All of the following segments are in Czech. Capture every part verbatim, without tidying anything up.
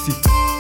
si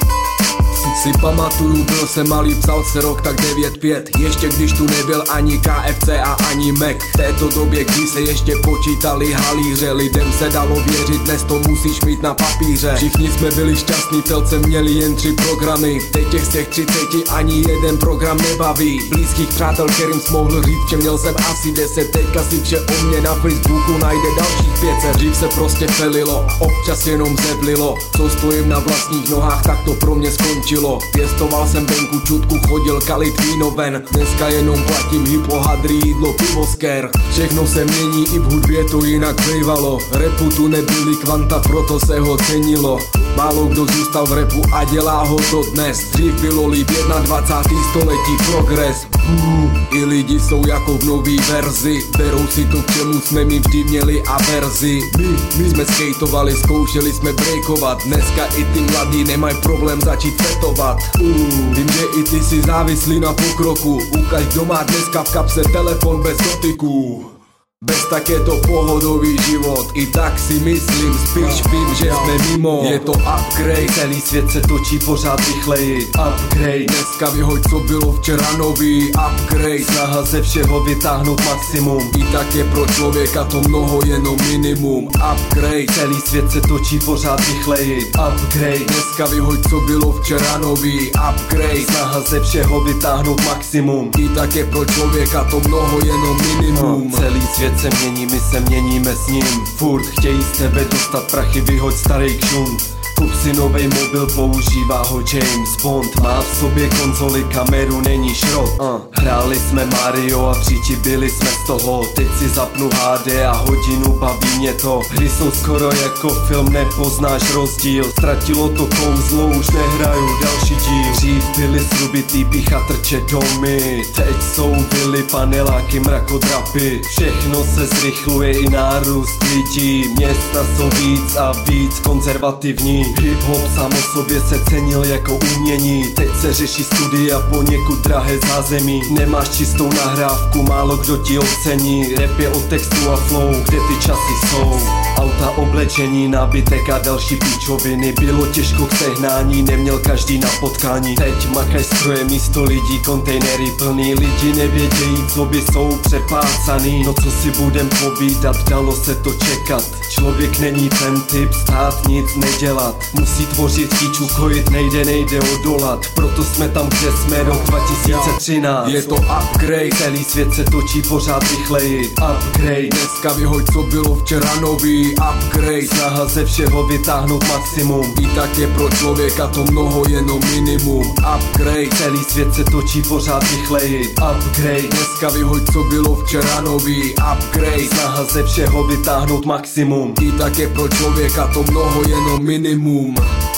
Si pamatuju, byl jsem malý, psal se rok tak devět pět. Ještě když tu nebyl ani K F C a ani Mac. V této době, kdy se ještě počítali halíře, lidem se dalo věřit, dnes to musíš mít na papíře. Všichni jsme byli šťastní, telce měli jen tři programy. Teď těch z těch třiceti ani jeden program nebaví. Blízkých přátel, kterým jsi mohl říct, že měl jsem asi deset. Teďka si vše o mě na Facebooku najde dalších pět set. Dřív se prostě felilo, občas jenom zeblilo. Co stojím na vlastních nohách, tak to pro mě skončilo. Pěstoval jsem venku, čutku chodil kalit víno ven. Dneska jenom platím hypo, hadry, jídlo, pivo, sker. Všechno se mění, i v hudbě to jinak bývalo. Repu tu nebyly kvanta, proto se ho cenilo. Málo kdo zůstal v repu a dělá ho to dnes. Dřív bylo líp dvacátého prvního století progres. uh, I lidi jsou jako v nový verzi. Berou si to, k čemu jsme my vždy měli averzi. My, my jsme skateovali, zkoušeli jsme breakovat. Dneska i ty mladí nemají problém začít fetovat. uh, Vím, že i ty si závislí na pokroku. Ukaž, kdo má dneska v kapse telefon bez dotyků. Bez tak je to pohodový život, i tak si myslím, spíš vím, že jsme mimo. Je to upgrade, celý svět se točí pořád rychleji. Upgrade, dneska vyhoď, co bylo včera nový. Upgrade, snaha ze všeho vytáhnout maximum. I tak je pro člověka to mnoho, jenom minimum. Upgrade, celý svět se točí pořád rychleji. Upgrade, dneska vyhoď, co bylo včera nový. Upgrade, snaha ze všeho vytáhnout maximum. I tak je pro člověka to mnoho, jenom minimum. Celý svět se mění, my se měníme s ním. Furt chtějí z tebe dostat prachy, vyhoď starý kšunt. Kup si novej mobil, používá ho James Bond. Má v sobě konzoli, kameru, není šrot. uh. Hráli jsme Mario a přičibili jsme z toho. Teď si zapnu H D a hodinu, baví mě to. Hry jsou skoro jako film, nepoznáš rozdíl. Ztratilo to kouzlo, už nehraju další díl. Dřív byly srubitý pichatrče domy, teď jsou vily, paneláky, mrakodrapy. Všechno se zrychluje, i nárůst lidí. Města jsou víc a víc konzervativní. Hip-hop sám o sobě se cenil jako umění. Teď se řeší studia poněkud drahé zázemí. Nemáš čistou nahrávku, málo kdo ti ocení. Rap je o textu a flow, kde ty časy jsou. Auta, oblečení, nábytek a další píčoviny. Bylo těžko k sehnání, neměl každý na potkání. Teď makaj stroje místo lidí, kontejnery plný. Lidi nevědějí, co by jsou přepácaný. No co si budem povídat, dalo se to čekat. Člověk není ten typ, stát nic nedělat. Musí tvořit kýču, kojit nejde, nejde odolat. Proto jsme tam, kde jsme, rok dva tisíce třináct. Je to upgrade, celý svět se točí pořád rychleji. Upgrade, dneska vyhoď, co bylo včera nový. Upgrade, snaha ze všeho vytáhnout maximum. I tak je pro člověka to mnoho, jenom minimum. Upgrade, celý svět se točí pořád rychleji. Upgrade, dneska vyhoď, co bylo včera nový. Upgrade, snaha ze všeho vytáhnout maximum. I tak je pro člověka to mnoho, jenom minimum.